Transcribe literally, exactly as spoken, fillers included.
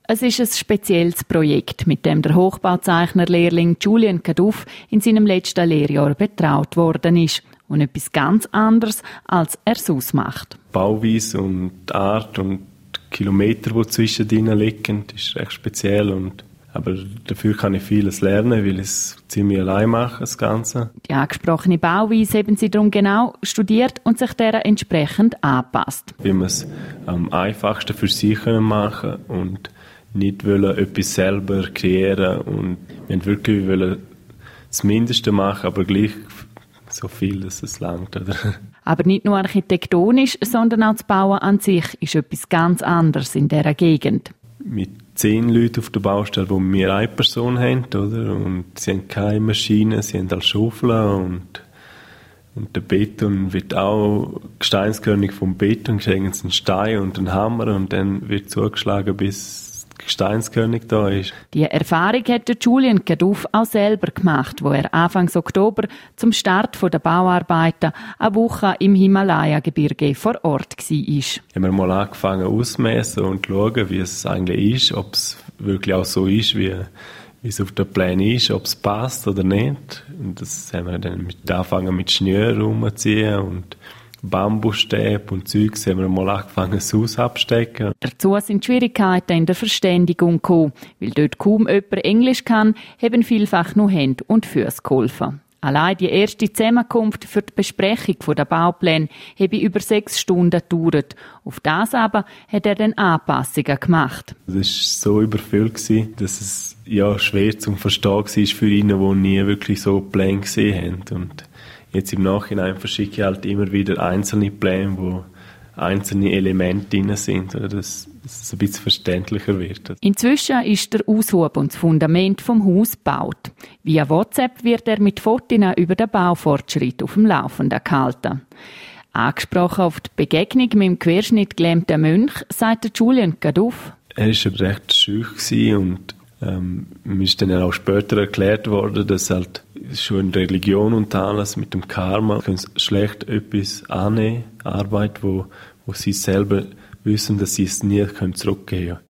Es ist ein spezielles Projekt, mit dem der Hochbauzeichner-Lehrling Julian Caduff in seinem letzten Lehrjahr betraut worden ist. Und etwas ganz anderes, als er sonst macht. Bauweise und Art und Kilometer, die zwischen ihnen liegen, ist recht speziell. Und, aber dafür kann ich vieles lernen, weil ich es ziemlich allein mache, das Ganze. Die angesprochene Bauweise haben sie darum genau studiert und sich der entsprechend angepasst. Wie man es am einfachsten für sich machen können und nicht wollen, etwas selber kreieren. Und wir wollten wirklich wollen das Mindeste machen, aber gleich so viel, dass es langt. Oder? Aber nicht nur architektonisch, sondern auch das Bauen an sich ist etwas ganz anderes in dieser Gegend. Mit zehn Leuten auf der Baustelle, wo wir eine Person haben, oder? Und sie haben keine Maschine, sie haben als Schaufeln und, und der Beton wird auch Gesteinskörnung vom Beton, kriegen sie einen Stein und einen Hammer und dann wird zugeschlagen, bis Gesteinskörnig da ist. Die Erfahrung hat Julian Caduff auch selber gemacht, wo er Anfang Oktober zum Start der Bauarbeiten eine Woche im Himalaya-Gebirge vor Ort war. Haben wir mal angefangen auszumessen und zu schauen, wie es eigentlich ist, ob es wirklich auch so ist, wie, wie es auf den Plänen ist, ob es passt oder nicht. Und das haben wir dann mit angefangen mit Schnüren rumzuziehen und Bambusstäbe und Zeugs haben wir mal angefangen, das Haus abzustecken. Dazu sind Schwierigkeiten in der Verständigung gekommen. Weil dort kaum jemand Englisch kann, haben vielfach nur Hände und Füße geholfen. Allein die erste Zusammenkunft für die Besprechung der Baupläne habe über sechs Stunden gedauert. Auf das aber hat er dann Anpassungen gemacht. Es war so überfüllt, dass es ja, schwer zu verstehen war für ihn, die nie wirklich so Pläne gesehen haben. Und jetzt im Nachhinein verschicke ich halt immer wieder einzelne Pläne, wo einzelne Elemente drin sind, oder dass, dass es ein bisschen verständlicher wird. Inzwischen ist der Aushub und das Fundament vom Haus gebaut. Via WhatsApp wird er mit Fotos über den Baufortschritt auf dem Laufenden gehalten. Angesprochen auf die Begegnung mit dem querschnittgelähmten Mönch, sagt Julian Caduff. Er war recht schüch und Ähm, mir ist dann auch später erklärt worden, dass halt schon in Religion und alles mit dem Karma können sie schlecht etwas annehmen, Arbeit, wo, wo sie selber wissen, dass sie es nie zurückgeben können.